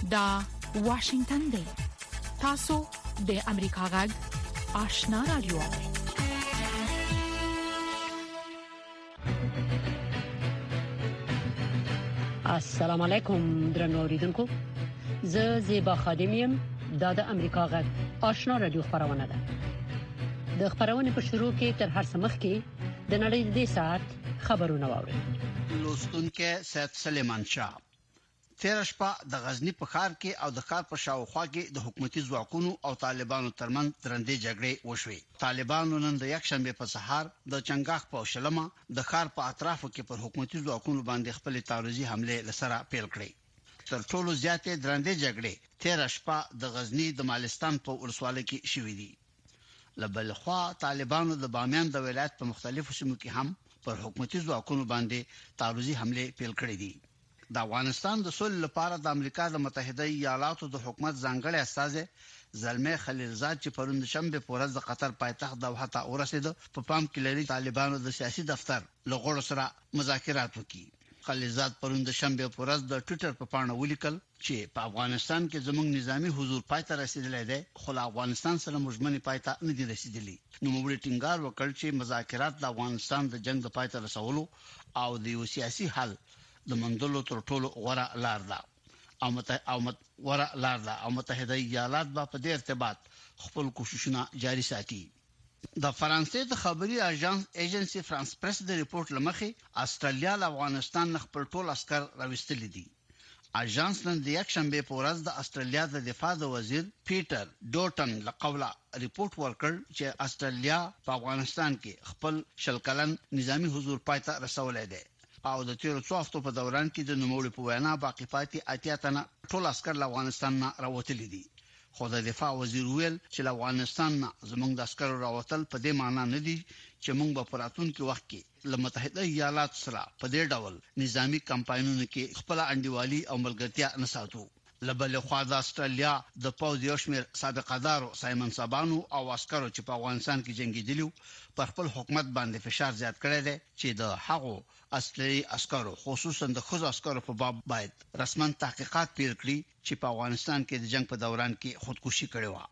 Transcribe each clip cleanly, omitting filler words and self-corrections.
دا واشنگتن دی. تاسو د امریکا غږ آشنا رادیو. السلام علیکم درنو اوریدونکو. زه زیبا خادمیم د امریکا غږ آشنا رادیو خبرونه ده. د خبرونې په شروع کې تر هر څه مخکې د نړۍ د ساعت خبرونه واورئ. لوستونکو سید سلیمان شاه. تیر شپه د غزنی په ښار کې او د ښار په شاوخوا کې د حکومتي ځواکونو او طالبانو ترمنځ درندې جګړې وشوې. طالبانو نن د یکشنبه په سهار د چنګاښ په شلمه د ښار په اطرافو کې پر حکومتي ځواکونو باندې خپل تعرضي حمله لسره پیل کړې. تر ټولو زیاتې درندې جګړې تیر شپه د غزنی د مالستان په ولسوالۍ کې شوې دي. لبلخوا طالبانو د بامیان د ولایت په مختلفو سیمو کې هم پر حکومتي ځواکونو باندې تعرضي حمله پیل کړې دي. د افغانستان د سولې لپاره د امریکا د متحده ایالاتو د حکومت ځانګړي استازي زلمه خلیلزاد چې پروند شنبه په ورځ د قطر پایتخت دوحه ته ورسېد په پام کې لري طالبانو د سیاسي دفتر لغړو سره مذاکرات وکړي. خلیلزاد پروند شنبه په ورځ د ټوئیټر په پاڼه ولیکل چې په افغانستان کې زموږ نظامی حضور پایته رسیدلی دی، خو افغانستان سره مجمنی پایته نه دي رسیدلی. نو موږ ټینګار وکړ چې مذاکرات د افغانستان د جنگ د پایته رسولو او د یو سیاسي حل د مندلو تر ټولو غوره لار ده او متحده ایالات په دې ارتباط خپل کوششونه جاري ساتي. د فرانسې د خبري ایجنسی فرانس پریس د ریپورت لمخې استرالیا له افغانستان خپل ټول عسكر راوستل دي. اژانس نن د یکشنبه په ورځ د استرالیا د دفاع د وزیر پیټر ډوټن له قوله ریپورت ورکړ چې استرالیا په افغانستان کې خپل شلکلن نظامی حضور پایته رسولای دی او د تیر څو هفتو په دوران کې د نوموړي په وینا باقی پاتې اتیا تنه ټول عسكر له افغانستان نه راوتلي دي. خو د دفاع وزیر ویل چې له افغانستان نه زموږ د عسكر راوتل په دې معنی نه دي چې موږ په پراتون کې وخت کې له متحده ایالات سره په دې ډول نظامی کمپاینونو کې خپل انډیوالي او ملګرتیا نه ساتو. لبل خو د استرالیا د پوز یو شمېر سابقدارو سایمن سابانو او عسكرو چې په افغانستان کې جنگیدلو پر خپل حکومت باندې فشار زیات کړی دی چې د هغو اصلي عسكرو خصوصا د خود عسكرو په باب باید رسمن تحقیقات پیل کړي چې په افغانستان کې د جنگ په دوران کې خودکشي کړې و.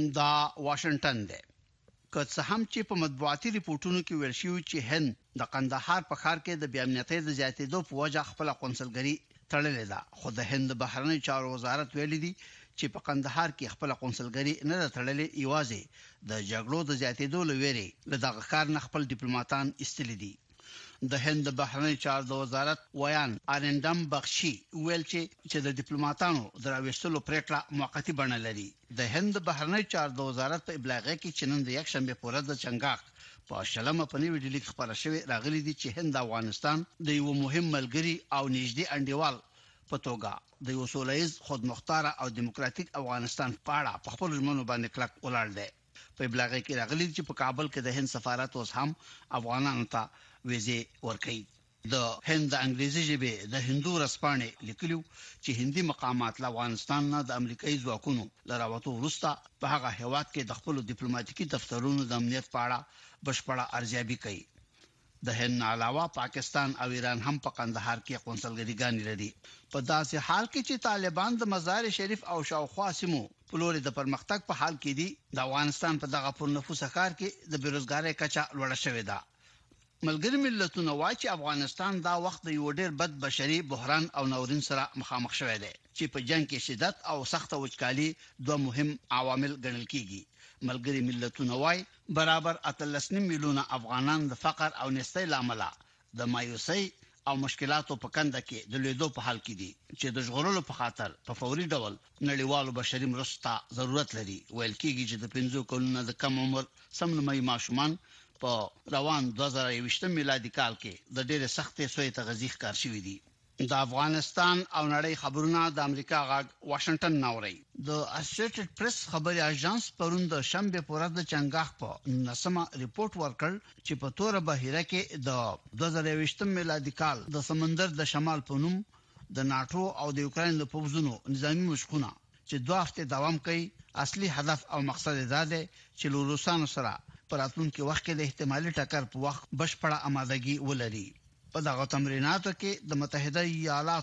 دا واشنگټن دی. که څه هم چې په مطبوعاتي ریپورتونو کې ویل شوی چې هند د قندهار په ښار کې د بیامنیتۍ د زیاتېدو په وجه خپل قونسلګري تړلې ده، خو د هند بهرنی چارو وزارت ویلي دي چې په قندهار کې خپل قونسلګري نه تړلې، یوازې د جګړو د زیاتېدو لويري له دغه ښار نه خپل ډیپلوماټان استلي دي. د هند بهرنی چارو د وزارت ویان آرندم بخشي ویل چې د ډیپلوماټانو دراوستلو پریکړه موقتی بڼه لري. د هند بهرنی چارو د وزارت په ابلاغ کې چې نن د یکشنبه په ورځ د چنګاښ په شلمه په نیو ډیلی خبره شوې راغلي دي چې هند افغانستان د یو مهم ملګری او نږدې انډیوال په توګه د یو سولهییز خودمختار او دیموکراتیک افغانستان په اړه په خپل ژمنو باندې کلک ولاړ دی. په ابلاغ کې راغلي چې په کابل کې د هند سفارت اوس هم افغانانو ته ویزه ورکړي. د هند انګریزي ژبه د هندو رسپانې لیکلو چې هندي مقامات له افغانستان نه د امریکایي ځواکونو لراوتو وروسته په هغه هیواد کې د خپل ډیپلوماټیکي دفترونو د امنیت په اړه بشپړه ارزیابي کوي. د هند علاوه پاکستان او ایران هم په قندهار کې قونسلګریګان لري. په داسې حال کې چې طالبان د مزار شریف او شاوخوا سیمو په لور د پرمختګ په حال کې دي، د افغانستان په دغه پر نفوس ښار کې د بیروزګارۍ کچه لوړه شوې ده. ملګری ملتونو وايي چې افغانستان دا وخت یو ډېر بد بشري بحران او ناورین سره مخامخ شوی دی چې په جنگ کې شدت او سخت وچکالي دوه مهم عوامل ګڼل کیږي. ملګری ملتونو وايي برابر 13 میلیونه افغانان د فقر او نستۍ لامل د مایوسۍ او مشکلاتو په کنده کې د لیدو په حال کې دي چې د ژغورلو په خاطر په فوري ډول نړیوالو بشري مرستو ضرورت لري. ویل کېږي چې د 15 کلونو د کم عمر سمنمي ماشومان په روان 2020 میلادي کال کې د ډېر سختې سوې تغذیه کار شوې دي. د افغانستان او نړۍ خبرونه د امریکا غږ واشنگټن ناوړي. د اسوسییټډ پریس خبري اژانس پروند شنبه په ورځ د چنګاښ په نسمه ریپورت ورکړ چې په تور بهیره کې د 2020 میلادي کال د سمندر د شمال په نوم د ناتو او د یوکرين د پوځونو نظامی مشقونه چې 2 هفته دوام کوي اصلي هدف او مقصد دا دی چې له روسانو سره پراتونکو وخت کې د احتمالي ټکر په وخت بشپړه آمادګي ولري. په دغه تمریناتو کې د متحده ایالاتو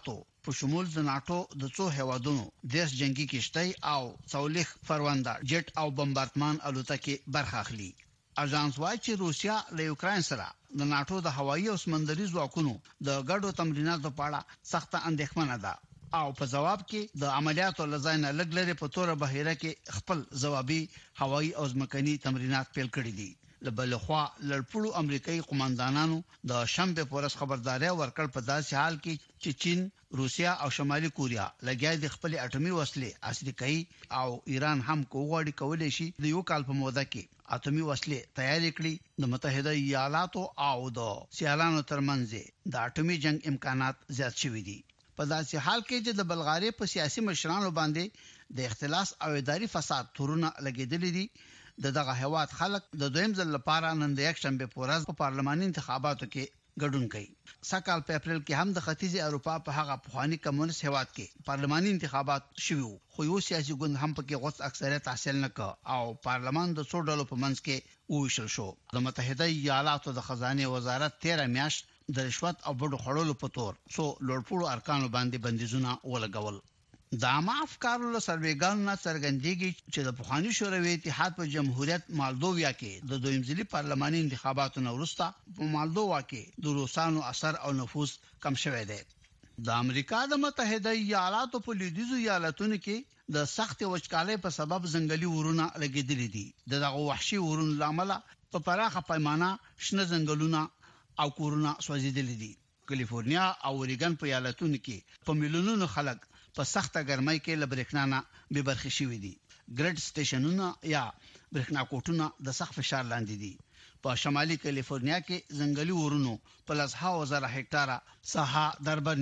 په شمول د ناتو د څو هیوادونو دیش جنگي کشتۍ او څولخ فروندا جټ او بمبارډمان الوتکې برخه اخلي. اژانس وايي چې روسیا له یوکرين سره د ناتو د هوایي او سمندري ځواکونو د ګډو تمریناتو په اړه سخت اندېښمنه ده او په جواب کې د عملیاتو لزاینه لګلره په تور بهیره کې خپل جوابي هوایي او ځمکني تمرینات پیل کړي دي. لبلخوا لړپړو امریکایي قوماندانانو د شنبه پورس خبرداري ورکړ په داسې حال کې چې چین، روسیا او شمالي کوریا لګیا د خپل اټومي وسلې عصري کوي او ایران هم کوغړی کولای شي د یو کال په موده کې اټومي وسلې تیار کړي. د متحده ایالاتو او د سیالانو ترمنځ د اټومي جنگ امکانات زیات شوي دي. په داسې حال کې چې د بلغاري په سیاسي مشرانو باندې د اختلاس او اداري فساد تورونه لګیدل دي. دغه هواد خلک د دویم ځل لپاره نن د یک شنبه په ورځ په پارلماني انتخاباتو کې ګډون کوي. سکهال په اپریل کې هم د ختیځي اروپا په هغه پخوانی کمونیست هواد کې پارلماني انتخابات شوي خو یو سیاسي ګوند هم پکې غوښت اکثریت حاصل نکړ او پارلمان د څو ډلو په منځ کې وویشل شو. د متحده ایالاتو د خزانه وزارت 13 میاشت د رشوت او بډو خړولو په تور څو لوړپوړو ارکانو باندې بندیزونه ولګول. د عامه افکارو له سروېګانو نه څرګندېږي چې د پخوانی شوروي اتحاد په جمهوریت مالدووا کې د دویم ځلي پارلماني انتخاباتو نه وروسته په مالدووا کې د روسانو اثر او نفوذ کم شوی دی. د امریکا د متحده ایالاتو په لویدیځو ایالتونو کې د سخت وچکالۍ په سبب ځنګلي ورونه لګیدلي دي. دغه وحشي ورونو لامل په پراخه پیمانه شنه ځنګلونه او کورونه سوځیدلي دي. کالیفورنیا او اوریګن په ایالتونو کې په میلیونونو خلک په سخته ګرمۍ کې لبرېښنا نه به برخې شوي دي. ګریډ سټیشنونه یا برېښنا کوټونه د سخت فشار لاندې دي. په شمالي کالیفورنیا کې ځنګلي ورونو په لسهاو زره هکټاره ساحه دربر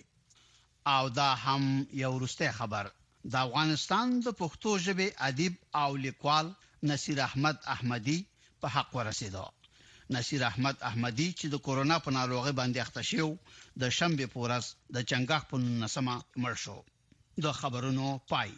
نیولې. او دا هم یو وروستی خبر. د افغانستان د پښتو ژبې ادیب او لیکوال نصیر احمد احمدي په حق ورسېده. نصیر احمد احمدي چې د کورونا په ناروغي باندې اخته شو د شنبه په ورځ د چنګاښ په 19مه مړ شو. د خبرونو پای.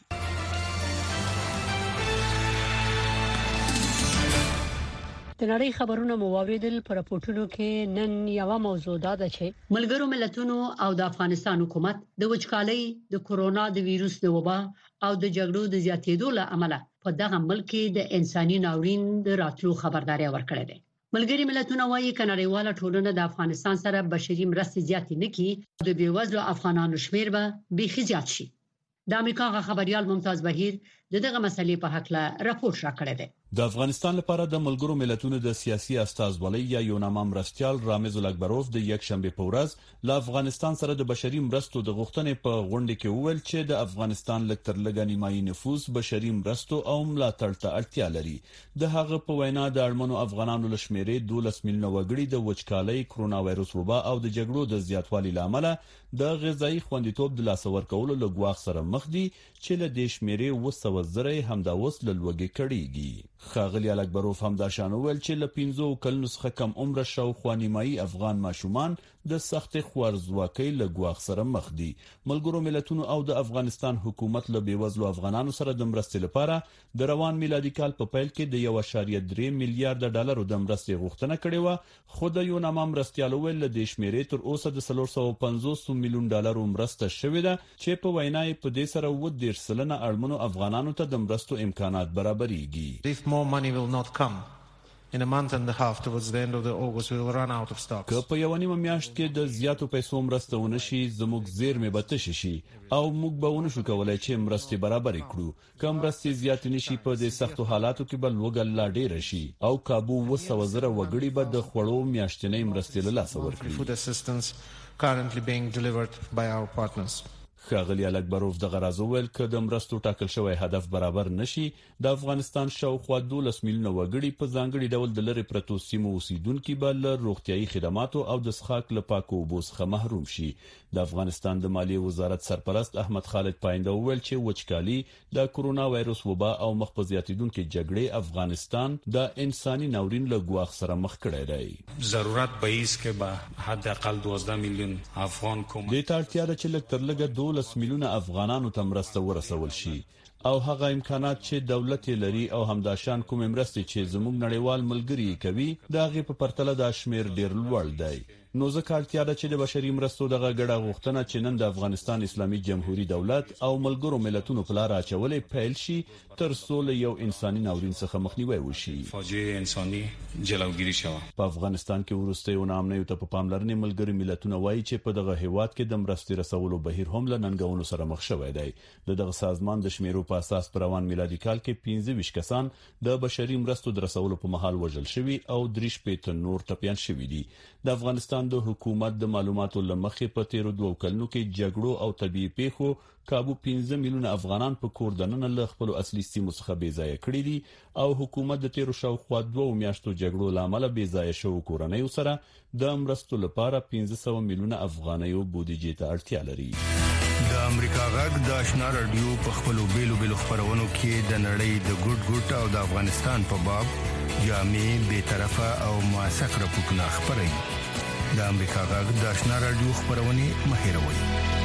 د نړۍ خبرونه مواردل پر راپورټونو کې نن یو موضوع ده چې ملګرو ملتونو او د افغانستان حکومت د وچکالۍ، د کورونا د وایروس د وبا او د جګړو د زیاتېدو له امله په دغه ملک کې د انساني ناورین د راتلو خبرداري ورکړې ده. ملګری ملتونه وايي کنړیواله ټولنه د افغانستان سره بشري مرستې زیاتې نه کړي د بیوزلو افغانانو شمیر به بيخي زیات شي. د امریکا خبريال ممتاز بهیر دغه مسلې په حق له راپور راکړی دی. د افغانستان لپاره د ملګرو ملتونو د سیاسي استازولۍ یا یوناما مرستيال رامز الاکبروف د یک شنبه په ورځ له افغانستان سره د بشري مرستو د غوښتنې په غونډه کې وویل چې د افغانستان لکتر لګا نیمایي نفوس بشري مرستو او ملاتړ ته اړتیا لري. د هغه په وینا د اړمنو افغانانو لشمیرې 12 میلیونه وګړي د وچکالۍ، کرونا وایروس وبا او د جګړو د زیاتوالي لامل د غذایی خوندیتوب د لاسور کولو لګواخ سره مخ دي چې له دې شمیرې 200 همدا اوس لوګي کړيږي. خاغلی الاکبروف هم دا شان ویل چې له 15 کلونو څخه کم عمر شاوخوا نیمایي افغان ماشومان د سخت خوارزواکۍ لګواخ سره مخ دي. ملګرو ملتونو او د افغانستان حکومت له بیوزلو افغانانو سره د مرستې لپاره د روان میلادي کال په پیل کې د 1.3 میلیارډ ډالر د مرستې غوښتنه کړې و، خو د یوناما مرستيالو ول د شمیرې تر اوسه د 450 میلیون ډالر مرسته شوې ده چې په وینا یې په دې سره 10% اړمنو افغانانو ته د مرستو امکانات برابرېږي. If more money will not come in a month and a half towards the end of the August, we will run out of stocks. که په یو نیمه میاشت کې د زیاتو پیسو مرسته ونشي، زموږ زیرمې به تشې شي او موږ به ونشو کولای چې مرستې برابر کړو. که مرستې زیات نشي، په دې سختو حالاتو کې به لوږه لا ډېره شي او کابو 200,000 وګړي به د خوړو میاشتنۍ مرستې له لاسه ورکړي. Food assistance currently being delivered by our partners. خاغلی الاکبروف د غرض ویل ک د مرستو ټاکل شوی هدف برابر نشي، د افغانستان شاوخوا 12 میلیونه وګړي په ځانګړي ډول د لری پرتو سیمو اوسیدونکو بل روغتيایي خدماتو او د څښاک له پاکو اوبو څخه محروم شي. د افغانستان د مالیې وزارت سرپرست احمد خالد پاینده ویل چې وچکالي، د کورونا وایروس وبا او مخ په زیاتیدونکو جګړې افغانستان د انساني ناورین له ګواښ سره مخ کړی دی. ضرورت به ایست که به حد اقل 12 میلیون افغان کوم د ترتیب چې لکتر لګه 12 میلیونه افغانانو ته مرسته ورسول شي او هغه امکانات چې دولت لري او همداشان کوم مرستې چې زموږ نړیوال ملګری کوي دا غي په پرتله د شمیر ډیر لوړ دی. نو ځکه اړتیا ده چې د بشري مرستو دغه ګډه غوښتنه چې نن د افغانستان اسلامي جمهوریت دولت او ملګرو ملتونو په لار اچولې پیل شي تر څو له یو انساني ناورین څخه مخنیوي وشي. فاجعه انساني جلوگیری شوه. په افغانستان کې وروسته یو نامنیو ته په پاملرنې ملګري ملتونه وایي چې په دغه هیواد کې د مرستې رسولو بهیر هم له ننګونو سره مخ شوی دی. دغه سازمان د شمیرو په اساس پر روان میلادي کال کې 15 کسان د بشري مرستو د رسولو په مهال وژل شوي او 3 نور ټپيان شوي دي. د افغانستان د حکومت د معلوماتو لمخې په تیرو 2 کلونو کې جګړو او طبيعي پیښو کابو 15 میلیونه افغانان په کور دننه له خپل اصلي سیمو څخه بې ځای کړي دي او حکومت د تیرو شاوخوا 2 میاشتو جګړو لامل بې ځای شو کورنۍ سره د مرستو لپاره 1500 میلیونه افغانیو بودیجې ته اړتیا لري. د امریکا غږ د آشنا رادیو په خپلو بیلو خبرونو کې د نړۍ د ګډ او د افغانستان په باب جامع به طرفه او موثق راپورټونه خبري. د امریکا غږ د آشنا رادیو خبرونه مهیروي.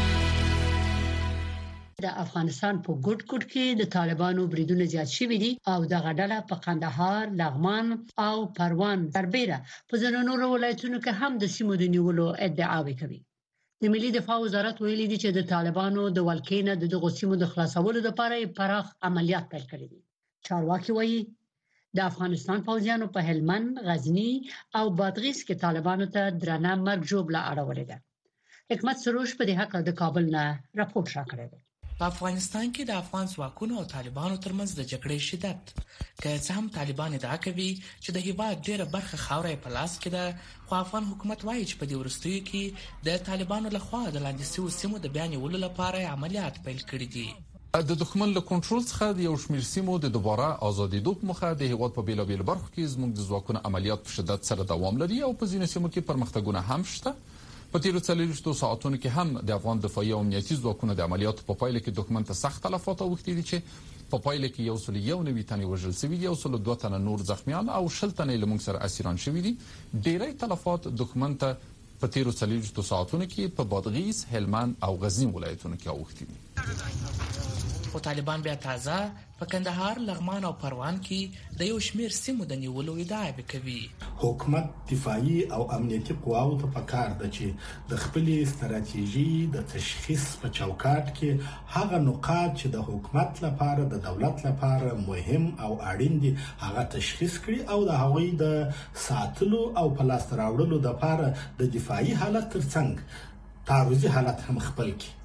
د افغانستان په ګډ کې د طالبانو بریدونه زیات شوي دي او د غډله په قندهار، لغمان او پروان سربېره په ځینو ولایتونو کې هم د سیمو د نیولو ادعاوې کوي. د ملي دفاع وزارت ویلي دی چې د طالبانو د ولکینه د دغه سیمو د خلاصولو لپاره پراخ عملیات پیل کړي دي. چارواکي وایي د افغانستان پوځیانو په هلمند، غزنی او بادغیس کې طالبانو ته درنه مرګ جوړه اړولې ده. حکمت سروش په دې حق د کابل نه راپورټ راکړی دی. په افغانستان کې د افغان ځواکونو او طالبانو ترمنځ د جګړې شدت که څه هم طالبان ادعا کوي چې د هیواد ډیره برخه خاورې په لاس کې ده، خو افغان حکومت وایي چې په دې وروستیو کې د طالبانو لخوا د لاندې شویو سیمو د بیان نیولو لپاره عملیات پیل کړي دي. د دښمن له کنټرول څخه د یو شمېر سیمو د دوباره ازادېدو په مخه د هیواد په بیلابیل برخو کې زموږ د ځواکونو عملیات په شدت سره دوام لري او په ځینو سیمو کې پرمختګونه هم شته. په تیرو 40 ساعتونو کې هم د افغان دفاعي او امنیتي ځواکونو د عملیاتو په پایله کې دښمن ته سخت تلفات اوښتي دي چې په پایله کې یو سل یو نوي تنې وژل شوي دي او 2 تنه نور زخمیان او 10 تنې لمونږ سره اسیران شوي دي. ډېری تلفات دښمن ته په تیرو 40 ساعتونو کې په بادغیس، هلمند او غزنی ولایتونو کې اوښتي دي. خو طالبان بیا تازه په کندهار، لغمان او پروان کې د یو شمېر سیمو د نیولو ادعا کوي. حکومت دفاعي او امنیتي قواو ته پکار ده چې د خپل استراتیژي د تشخیص په چوکاټ کې هغه نقاط چې د حکومت لپاره د دولت لپاره مهم او اړین دي هغه تشخیص کړي او د هغوی د ساتلو او په لاس راوړلو لپاره د دفاعي حالت ترڅنګ تعرضي حالت هم خپل کړي.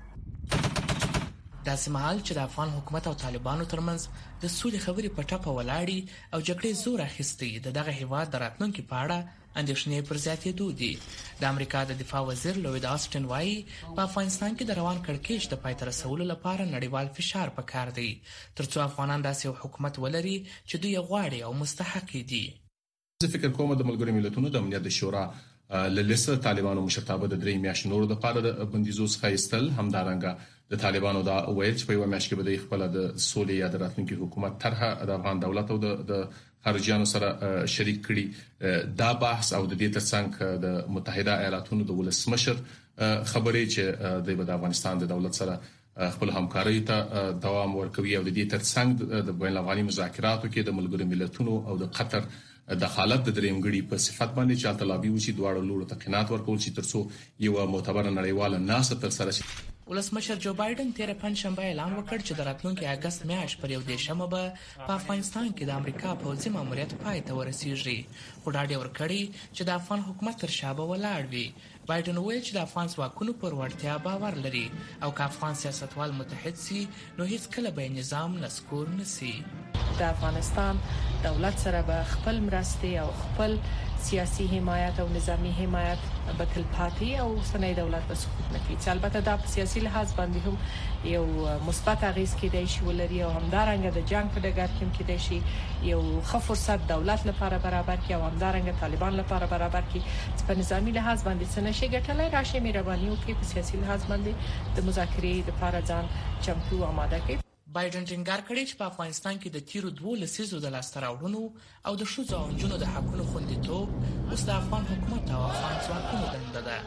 داسې مهال چې د افغان حکومت او طالبانو ترمنځ د سولې خبرې په ټپه ولاړې او جګړې زور اخیستی د دغه هیواد د راتلونکي په اړه اندېښنې پر زیاتېدو دي. د امریکا د دفاع وزیر لوید آسټن وایي په افغانستان کې د روان کړکېچ د پای ته رسولو لپاره نړیوال فشار پکار دی ترڅو افغانان داسې یو حکومت ولري چې دوی غواړي او مستحق دي. زه فکر کوم د ملګرو ملتونو د امنیت شورا للیسه طالبانو مشرتابه د 3 میاشتو نور د پاره د بندیزو څخه ایستل همدارنګه د طالبانو دا ویل چې په یو میاشت کې به د خپل د سولې یا د راتلونکي حکومت طرحه د افغان دولت او د خارجيانو سره شریک کړي. دا بحث او د دې ترڅنګ د متحده ایالاتونو د ولسمشر خبرې چې د افغانستان د دولت سره خپل همکاري ته دوام ورکوي او د دې ترڅنګ د بین الافغاني مذاکراتو کې د ملګرو ملتونو او د قطر د حالت د درېمګړي په صفت باندې چې طلبي وشي دواړو لورو ته قناعت ورکول شي ترڅو یو معتبر نړیواله ناسه تر سره شي. ولسمشر جو بایدن تیر پنځشنبه اعلان وکړ چې د راتلونکي اگست میاشت پر 1 به په افغانستان کې د امریکا پوځي ماموریت پای ته ورسیږي. خو دا ډېر ورکړي چې د افغان حکومت تر شابه ولاړ وي. بایدن وویل چې د افغان ځواکونو پر وړتیا باور لري او که افغان سیاستوال متحد سي نو هیڅ کله به نظام نسکور نسی. د افغانستان دولت سره به خپل مرستې او خپل سیاسي حمایت او نظامی حمایت به تلپاتې او سنوي دولت به سقوط نه کوي. البته دا په سیاسي لحاظ باندې هم یو مثبت اغیز کېدای شي ولري او همدارنګه د جنگ په ډګر کې کېدای شي یو ښه فرصت دولت لپاره برابر کړي او همدارنګه طالبان لپاره برابر کړي چې په نظامی لحاظ باندې څه نشي ګټلای راشي مهرباني وکړي په سیاسي لحاظ باندې د مذاکرې لپاره ځان چمتو آماده کړي. بایدن ټینګار کړی چې په افغانستان کې د تیرو 2 لسیزو د لاسته راوړنو او د ښځو او نجونو د حقونو خوندیتوب اوس د افغان حکومت او افغان ځواکونو دنده ده.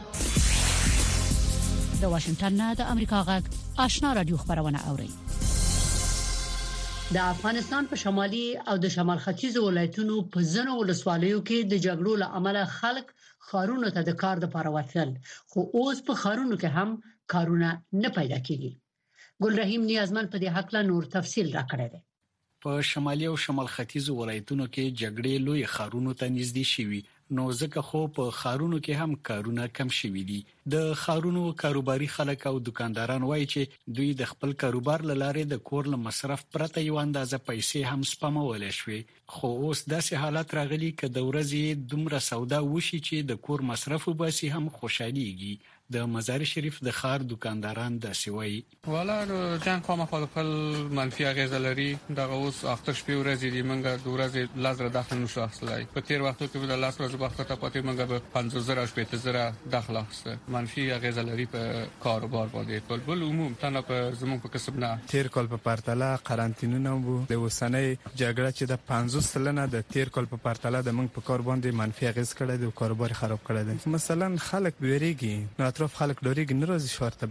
د واشنگټن نه د امریکا غږ آشنا رادیو خبرونه اوري. د افغانستان په شمالي او د شمال ختیځ ولایتونو په ځینو ولسوالیو کې د جګړو له امله خلک خارونو ته د کار لپاره وتل خو اوس په خارونو کې هم کارونه نه پیدا کیږي ګل رحیم نیازمن په دې حق له نور تفصیل راکړی دی په شمالي او شمال ختیځ ولایتونو کې جګړې لوی خارونو ته نږدې شوي نو ځکه خو په خارونو کې هم کارونه کم شوي دي د خارونو کاروباري خلک او دکانداران وایي چې دوی د خپل کاروبار لاره د کور له مصرف پرته یو اندازه پیسې هم سپمول شوي خو اوس داسې حالت راغلي چې د ورځې دومره سودا وشي چې د کور مصرف وباسي هم خوشاليږي د مزار شریف د خار دکانداران داسې وایي والا جنگ کومه خپل منفي اغیز لري دغه اوس اخته شپې ورځې دی منګه د ورځې لازم داخل نشو اخلای په تیر وختو کې د لاس ورځې وخت ته پاتې منګه به 15000 شپې زره داخل اخسته منفي اغیز لري په کاروبار باندې بل عموم تنه په زموږ په کسب نه تیر کال په پرتله قرنطینونه وو د وسنۍ جګړه چې د 50 سلنه د تیر کال په پرتله د موږ په کار باندې منفي اغیز کړی دی کاروبار خراب کړی دی مثلا خلک بیریږي نو اطراف خلک ډوریږي ناراضي شورته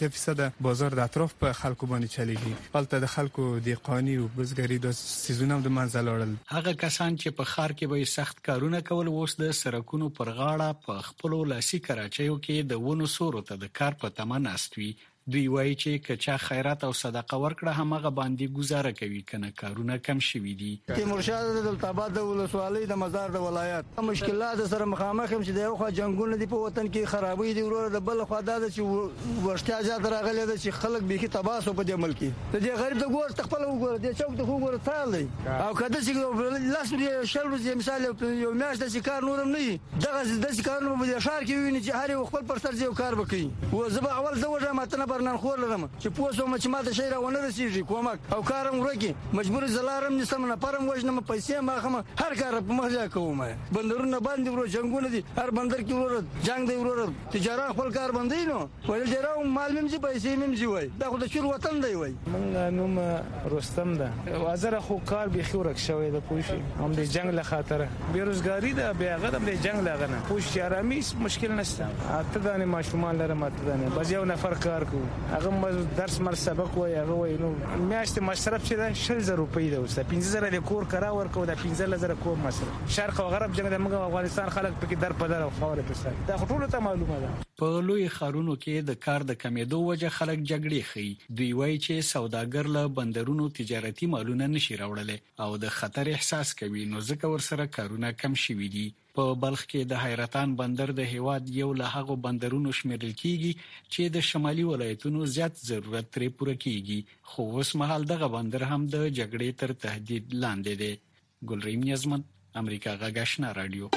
80% بازار د اطراف په خلکو باندې چلیږي حالت د خلکو د قانی او بزګری د سيزونم د منځل اورل هغه کسان چې په خار کې به سخت کارونه کول اوس د سرکونو پر غاړه په خپل لاسي کراچیو کې د ونو سورو ته د کار په تمه ناستوي دوی وایي چې کچا خیرات او صدقه ورکړه همغه باندې گزاره کوي کنه کارونه کم شوي دي تیمورشاه د دلتاباد د ولسوالۍ د مزار د ولایت مشکلات سره مخامخ هم چې د یو خوا جنگونه دي په وطن کې خرابوي دي ورور د بل خوا د چې ورشتیا زیات راغلي د چې خلک به کې تباسو په دې ملک د دې غریب د ګور تخپل وګور د چوک د وګور تال دی او کده چې لاس لري شل ورځې مثال یو میاشت د کار نورم نه دغه د کارونو په شهر کې ویني چې هر خپل پر سر یو کار وکړي و زبا اول زوجه ماتنه برنن خور لرم چې پوسو مچ ماته شي راونه رسیږي کومک او کارم ورکی مجبور زلارم نسم نه پرم وژنم پیسې ما خم هر کار په مخه کوم بندرونه باندې ورو جنگونه دي هر بندر کې ورو جنگ دی ورو تجارت خپل کار باندې نو ولې جراو مال مم چې پیسې مم چې وای دا خو د شور وطن دی وای مونږ نوم رستم ده وزره خو کار به خورک شوی د پوښي هم د جنگ له خاطر بیروزګاری ده بیا غره د جنگ لغنه پوښ آرامي مشکل نشته اته دانه ماشومان لرم اته دانه بس یو نفر کار کو هغه درس مر سبق وای هغه وای نو میاشت مصرف چې ده 6000 روپۍ ده اوس 15000 د کور کرا ورکو د 15000 کور مصرف شرق او غرب جنگ د موږ افغانستان خلک پکې در په در او خاور په سر دا ټول ته معلومه ده په لوی خارونو کې د کار د کمیدو وجه خلک جګړې خي دوی وایي چې سوداګر له بندرونو تجارتي مالونه نشي راوړل او د خطر احساس کوي نو ځکه ورسره کارونه کم شوي دي په بلخ کې د حیرتان بندر د هیواد یو له هغو بندرونو شمیرل کیږي چې د شمالي ولایتونو زیات ضرورت ترې پوره کیږي خو اوس مهال دغه بندر هم د جګړې تر تهدید لاندې دی ګلریم نیازمن امریکا غږ آشنا رادیو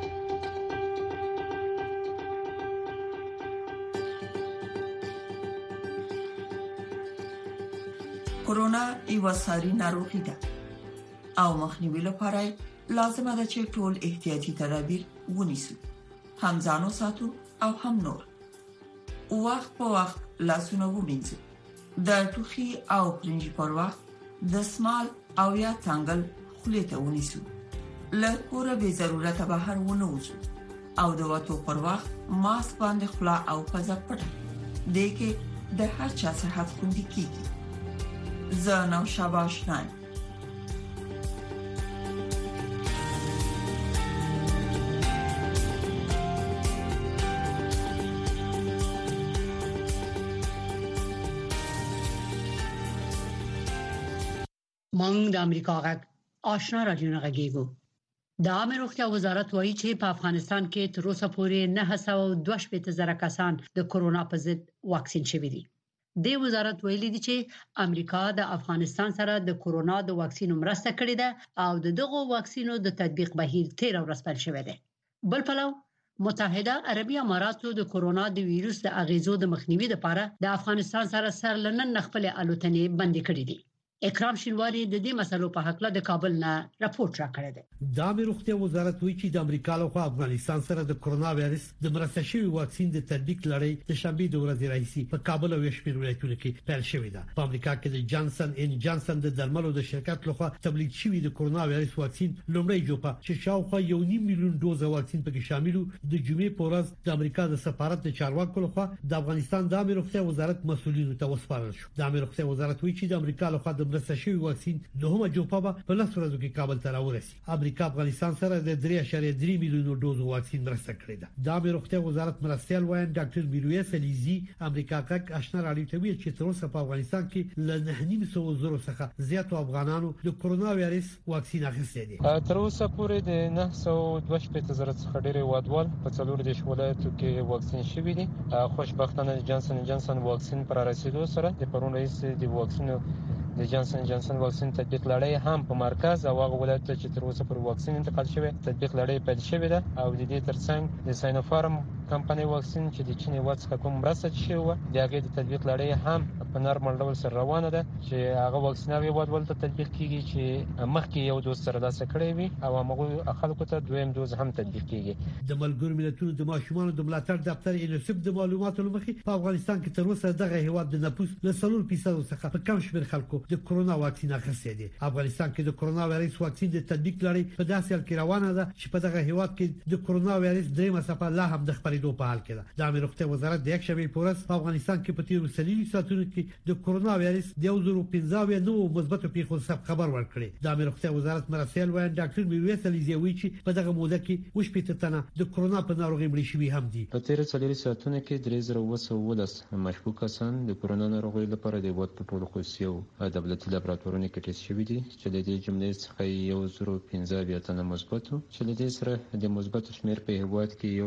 کورونا یو ساري ناروغي ده او مخنیوي لپاره لازم ده چې ټول احتیاطي تدابیر ونیسو هم ځانو ساتو او هم نور وخت په وخت لاسونه ومینځو د ټوخي او پرنجي پر وخت د سمال او یا څنګل خولې ته ونیسو له کوره به ضرورت بهر ونه وځو او د وټو پر وخت ماسک باندې خلا او پزه پټه دې کې د هر چا صحت خوندي کیږي زناو شاباش نایم مونږ د امریکا غږ آشنا رادیو نه غږیږو د عامه روغتیا وزارت وایي چې په افغانستان کې تر اوسه پورې 922,000 کسان د کورونا په ضد واکسین شوي دي د وزارت ویلي دي چې امریکا د افغانستان سره د کورونا د واکسینو مرسته کړې ده او دغه واکسینو د تطبیق بهیر 13 ورځې پیل شوی دی بل پلو متحده عربی اماراتو د کورونا د وایروس د اغیزو د مخنیوي لپاره د افغانستان سره سرلنن خپل الوتنې بندي کړې دي اکرام شینواری د دې مسلو په حق له د کابل نه راپورټ راکړی دی د عامه روغتیا وزارت وایي چې د امریکا له خوا افغانستان سره د کورونا وایرس د مرسته شوی واکسین د تطبیق لړۍ د شنبه د ورځې راځي په کابل او شمیر ولایتونو کې پیل شوې ده په امریکا کې د جانسن ان جانسن د درملو د شرکت له خوا تبلیغ شوی د کورونا وایرس واکسین لومړی جوپه چې شاوخوا 1.5 میلیون دوزه واکسین پکې شامل د جمعې په ورځ د امریکا د سفارت د چارواکو له خوا د افغانستان د عامه روغتیا وزارت مسؤلینو ته وسپارل شو د عامه روغتیا وزارت وایي چې د امریکا له خوا د د مرسته شوی واکسین دوهمه جوپه په لس ورځو کې کابل ته راورسي. امریکا افغانستان سره د 3.3 میلیون ډوز واکسین مرسته کړې ده. د روغتیا وزارت مرستيال وایي ډاکټر میرویس علیزی امریکا کې آشنا راډیو ته ویل چې تر اوسه په افغانستان کې ل 900 څخه زیات افغانانو د کرونا وایرس واکسین اخیستی دي. تر اوسه پورې د 922 څخه ډېر وادوال په څلور دیش ولایتو کې واکسین شوي دي. خوشبختانه جانسن جانسن واکسین پر رسیدو سره د پرون رئیس د واکسین د جانسن جانسن واکسین تطبیق لړۍ هم په مرکز او هغه ولایت چې تر اوسه پر واکسین انتقال شوی تطبیق لړۍ پیل شوې ده او د دې ترڅنګ د ساینوفارم کمپنی واکسین چې د چین وڅخه کوم مرسته شوی و د هغه د تطبیق لړۍ هم په نارمل ډول سره روانه ده چې هغه واکسین هغه وادول ته تطبیق کیږي چې مخکې یو دوز سره داسې کړی وي او هغه خلکو ته دویم دوز هم تطبیق کیږي. د ملګرو ملتونو د ماشومان د ملاتړ دفتر یونیسف د معلوماتو لمخې په افغانستان کې تر اوسه دغه هیواد د نفوس له 3% څخه په کم شمېر خلکو د کرونا واکسین اخیستی دي. افغانستان کې د کرونا وایرس واکسین د تطبیق لړۍ په داسې حال کې روانه ده چې په دغه هیواد کې د کرونا وایرس دریمه څپه لا هم د خپرېدو په حال کې ده. د روغتیا وزارت د یک شنبه په ورځ په افغانستان کې په تیرو سلیمي ساتونو کې د کرونا وایرس د 2015 مثبت پیښو څخه خبر ورکړي. د روغتیا وزارت مرستيال وایي ډاکټر میرویس علیزی وایي چې په دغه موده کې وشپېته تنه د کرونا په ناروغي مړ شوي هم دي. په تیر څلوري ساعتونو کې 3012 مشکوک کسان د کرونا ناروغي لپاره د هیواد په ټولو خصوصي او دولتي لابراتوارونو کې ټیسټ شوي دي چې د دې جملې څخه 1015 تنه مثبت چې د دې سره د مثبت شمیر په هیواد کې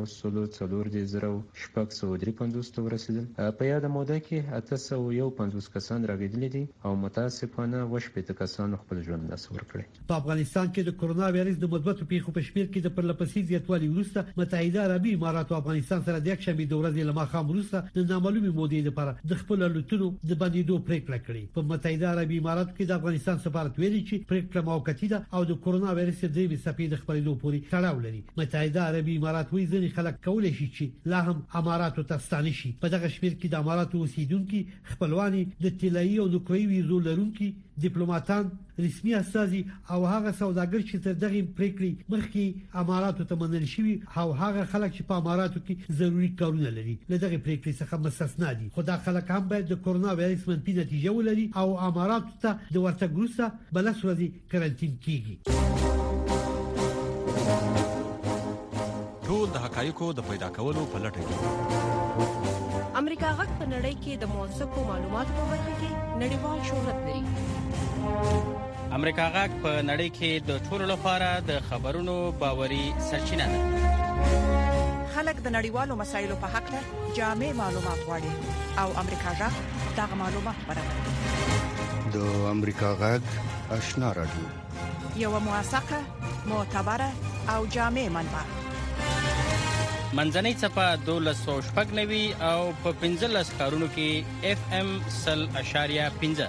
1.4 ته ورسېدل. په یاد موده کې 851 کسان راغلي دي او متاسفانه وشپېته کسان خپل ژوند لاس ورکړي. په افغانستان کې د کرونا وایرس د مثبت پیښو په شمیر کې د پرلپسې زیاتوالي وروسته متحده عربي امارات او افغانستان سره د یک شنبه د ورځې لمخه خام وروسته د نامعلومې مودې لپاره د خپل لوټونو د بندیدو پریکړه کړې. په متحده عربي امارات کې د افغانستان سفارت ویلي چې پریکړه موقتی ده او د کرونا وایرس د دې څپې د خپرېدو پورې تړاو لري. متحده عربي امارات وایي ځینې خلک کولای شي چې لا هم اماراتو ته ستانه شي. په دغه شمیر کې د اماراتو اوسیدونکو خپلواني د طلایي او نوکري ویزو لرونکو ډیپلوماټان رسمي استازي او هغه سوداګر چې تر دغه پریکړې مخکې اماراتو ته منل شوي او هغه خلک چې په اماراتو کې ضروري کارونه لري له دغه پریکړې څخه مستثنا دي. خو دا خلک هم باید د کرونا وایرس منفي نتیجه ولري او اماراتو ته د ورتګ وروسته بلس ورځې کرنټین کیږي. ټول د حقایقو د پیدا کولو په لټه کې امریکا غږ په نړۍ کې د موثقو معلوماتو په برخه کې نړیوال شهرت لري. امریکا غږ په نړۍ کې د ټولو لپاره د خبرونو باوري سرچینه ده. خلک د نړیوالو مسایلو په حق ته جامع معلومات غواړي او امریکا غږ دغه معلومات برابروي. د امریکا غږ آشنا راډیو یو موثقه معتبره او جامع منبع. منځنۍ صفه 1290 او په 15 ښارونو کې FM 100.5.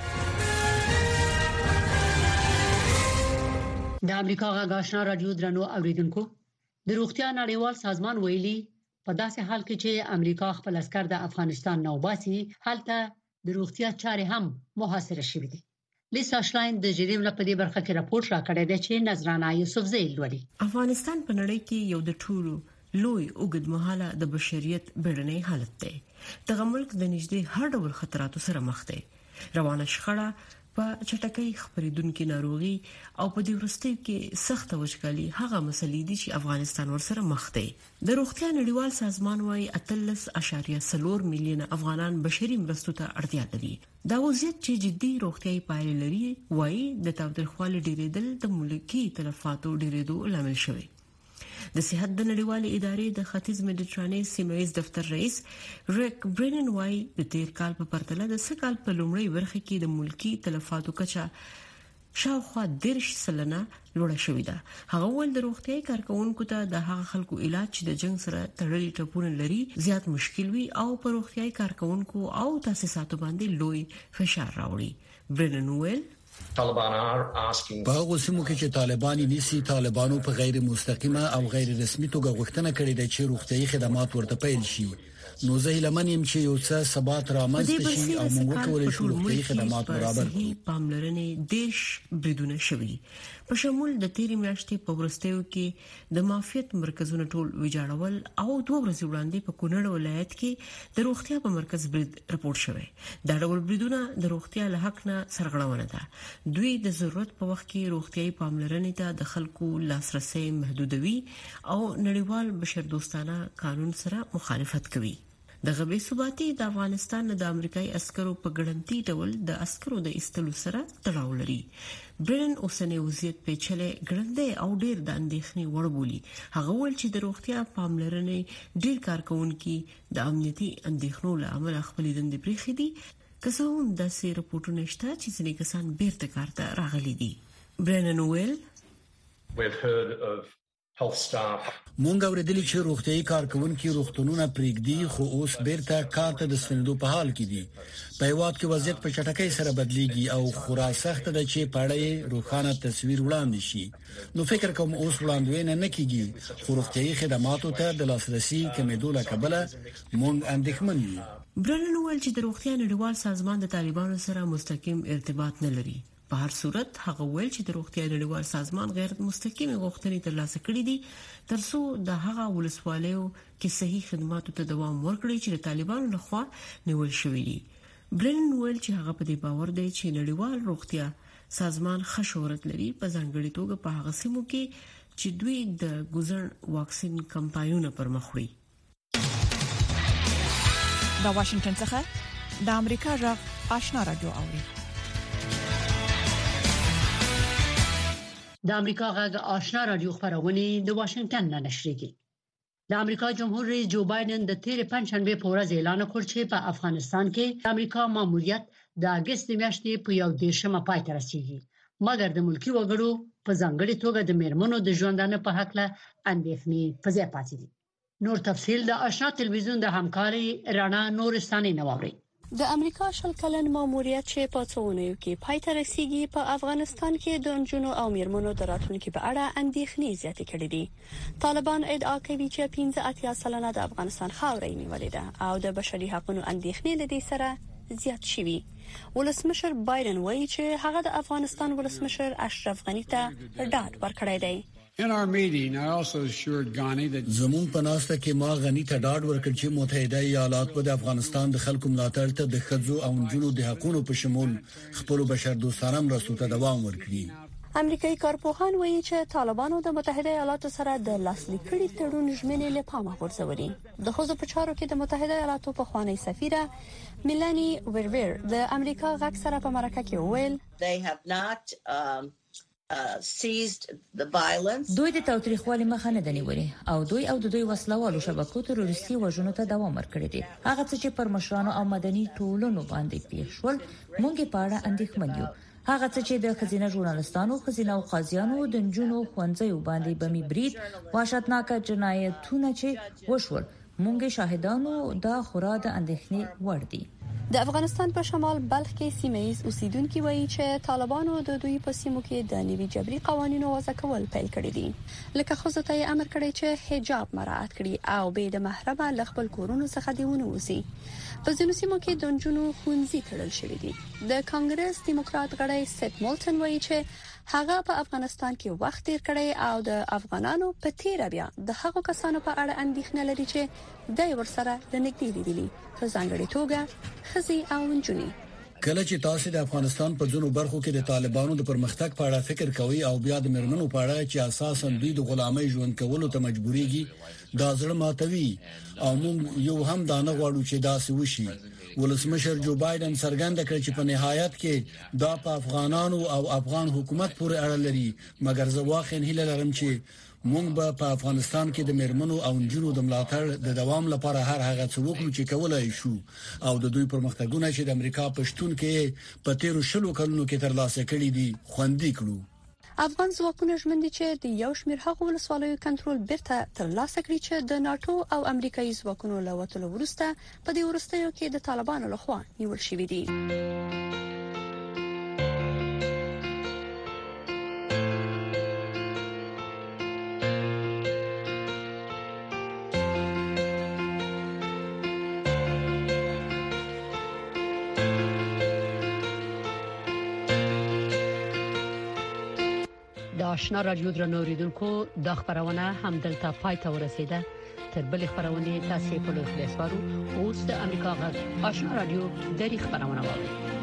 د امریکا غږ آشنا رادیو درنو اوریدونکو د روغتیا نړیوال سازمان ویلي په داسې حال کې چې امریکا خپل عسكر د افغانستان نه وباسي هلته د روغتیا چارې هم محاصره شوې دي. لیسا شلاین د جریب نه په دې برخه کې راپور راکړی دی چې نظرانه یوسفزۍ لولي. افغانستان په نړۍ کې یو د ټولو لوی اوږدمهاله د بشریت بیړنی حالت دی. دغه ملک د نږدې هر ډول خطراتو سره مخ دی. روانه شخړه په چټکۍ خبرېدونکو ناروغي او په دې وروستیو کې سخت وچکالي هغه مسلې دي چې افغانستان ورسره مخ دی. د روغتیا نړیوال سازمان وايي 13.4 میلیون افغانان بشري مرستو ته اړتیا لري. دا وضعیت چې جدي روغتیايي پایلې لري وايي د تاوتریخوالي ډېرېدل د ملکي تلفاتو ډېرېدو لامل شوی. د صحت د نړیوالې ادارې د ختیځ میډیټرانې سیمه‌ییز دفتر رئیس ریک برینن وايي د تیر کال په پرتله د سکهال په لومړۍ برخه کې د ملکی تلفاتو کچه شاوخوا 10% لوړه شوې ده. هغه ول د روغتیايي کارکونکو ته د هغه خلکو علاج چې د جنگ سره تړلي ټپونه لري زیات مشکل وي او په روغتیايي کارکونکو او تاسیساتو باندې لوی فشار راوړي. برینن ویل په هغه سیمو کې چې طالبان نیسي طالبانو په غیر مستقیمه او غیر رسمي توګه غوښتنه کړې ده چې روغتيایي خدمات ورته پیل شي نو زه لمنیم چې یو څه ثبات رامنځته شي او موږ کولای شو روغتي خدمات برابر کړو. پاملرنې دیش بریدونه شوي په شمول د تیری میاشتې په ورستیو کې د معافیت مرکزونو ټول ویجاړول او 2 ورځې وړاندې په کونړ ولایت کې د روغتیا په مرکز برید راپور شوی. دا ډول بریدونه د روغتیا له حق نه سرغړونه ده. دوی د ضرورت په وخت کې روغتيایي پاملرنې ته د خلکو لاسرسي محدودوي او نړیوال بشردوستانه قانون سره مخالفت کوي. د غبي ثباتي د افغانستان د امریکایي عسکرو په ګړندۍ ډول د عسکرو د استلو سره تړاو لري. برن اوسنی وضعیت پیچلې ګړندې او ډېر د اندېښنې وړ بولی. هغه ول چې د روغتیا پاملرنې ډېر کارکونکو د امنیتي اندېښنو له امله خپل دندې پریخي دي. که څه هم د سیر رپورټونه شته چې ځینې کسان بیرته کار ته راغلي دي. برنن ویل مونږ اوریدلی چې روغتيایي کارکونکو روغتونونه پریږدي خو اوس بیرته کار ته د ستنېدو په حال کې دي. په هیواد کې وضعیت په چټکۍ سره بدلیږي او خورا سخت ده چې پړې روښانه تصویر وړاندې شي. نو فکر کوم اوس وړاندوینه نه کیږي خو روغتيایي خدماتو ته د لاسرسي کمیدو لکبله مونږ اندېښمن یو. برنن ویل چې د روغتیا نړیوال سازمان د طالبانو سره مستقیم ارتباط نه لري. په هر صورت هغه ویل چې د روغتیا نړیوال سازمان غیر مستقیم غوښتنې ترلاسه کړې دي ترڅو د هغه ولسوالیو کې صحیح خدماتو ته دوام ورکړي چې د طالبانو لخوا نیول شوې دي. برنن ویل چې هغه په دې باور دی چې نړیوال روغتیا سازمان ښه شهرت لري په ځانګړي توګه په هغه سیمو کې چې دوی د ګوزن واکسین کمپاینونه پرمخ وړي. د واشنگټن څخه د امریکا غږ آشنا رادیو اوري. د امریکا غږ آشنا رادیو خبرونه د واشنگټن نه نشریږي. د امریکا جمهور رئیس جو بایدن د تیر پنځشنبه په ورځ اعلان وکړ چې په افغانستان کې د امریکا ماموریت د اگست میاشتې په 1 پای ته رسیږي. مګر د ملکی وګړو په ځانګړي توګه د میرمنو د ژوندانه په حق له اندېښنې په ځای پاتې دي. نور تفصيل د آشنا تلویزیون د همکاري رڼا نورستاني نووري. د امریکا شل کلن ماموریت چې په څونیو کې پای ته رسیدي په افغانستان کې د انجونو او میرمنو د راتلونکو په اړه اندېښنې زیاتې کړې دي. طالبان ادعا کوي چې 15 سلنه د افغانستان خاورې نیولې ده او د بشري حقوقو اندېښنې لدې سره زیات شوي. ولسمشر بایدن وایي چې هغه د افغانستان ولسمشر اشرف غنی ته ډاډ ورکړی دی. In our meeting, I also assured Ghani that زمون پناسته کې ما غنی ته ډاډ ورکړ چې متحده ایالات په افغانستان د خلکو ملاتړ ته د خځو او نجونو د حقوقو په شمول خپل بشردوستانه مرستو ته دوام ورکړي. امریکایي کارپوهان وایي چې طالبانو د متحده ایالاتو سره د لاسلیک کړي تړون ژمنې له پامه غورځولې. د خوځو په چارو کې د متحده ایالاتو په خوانی سفیره میلانی ویرور د امریکا غږ سره په مرکه کې وویل دوی د تاوتریخوالي مخه نه نیولې او دوی د دوی وسلوالو شبکو تروریستي وژنو ته دوام ورکړي دي. هغه څه چې پر مشرانو او مدني ټولنو باندې پیښ شول موږ په اړه اندېښمن یو. هغه څه چې د خزینه ژورنالستانو خزینه او قاضیانو د جنونو خوندزیو باندې بمی برید وحشتناک جنایتونه چې وشول موږ شاهدانو دا خورا د اندېښنې وړ دي. د افغانستان په شمال بلخ کې سیمه‌ایز اوسیدونکو وایي چې طالبانو د دوی په سیمو کې د نوي جبري قوانینو وضع کول پیل کړی دي. لکه خصوصا ته امر کړی چې حجاب مراعات کړي او به د محرمه لخپل کورونو څخه دیونه وسی. په ځینو سیمو کې د جنونو خونځي تړل شوی دي. د کانګرس دیموکرات غړی سټ مولټن وایي چې هغه په افغانستان کې وخت تیر کړی او د افغانانو په تیر بیا د هغو کسانو په اړه اندېښنه لري چې د ورسره د نږدې لیدلي په ځانګړي توګه خزي او نجونې. کله چې تاسو د افغانستان په ځینو برخو کې د طالبانو د پرمختګ په اړه فکر کوئ او بیا د مرمنو په اړه چې اساساً دوی د غلامۍ ژوند کولو ته مجبوريږي دا زړه ماتوي او موږ یو هم دا نه غواړو چې دا څه وشي. ولسمشر جو بایدن څرګند کړ چې په نهایت کې دا په افغانانو او افغان حکومت پورې اړه لري. مګر زه واقعا هیله لرم چې موږ به په افغانستان کې د مرمنو او نجونو د ملاتړ د دوام لپاره هر هغه څه وکړو چې کولای شو او د دوی پرمختګونه چې د امریکا پښتون کې په 13 کلونو کې ترلاسه کړي دي خوندي کړو. افغان ځواکونه ژمن دي چې د یو شمېر هغو ولسوالیو کنټرول بیرته ترلاسه کړي چې د ناتو او امریکایي ځواکونو له وټلو وروسته په دې ورستیو کې د طالبانو لخوا نیول شوې دي. آشنا رادیو درنوریدونکو د خبرونه هم دلته پای ته ورسیده. تر بل خبرونه تاسو په لور خلاصوارو اوس د امریکا غږ آشنا رادیو د خبرونه واوري.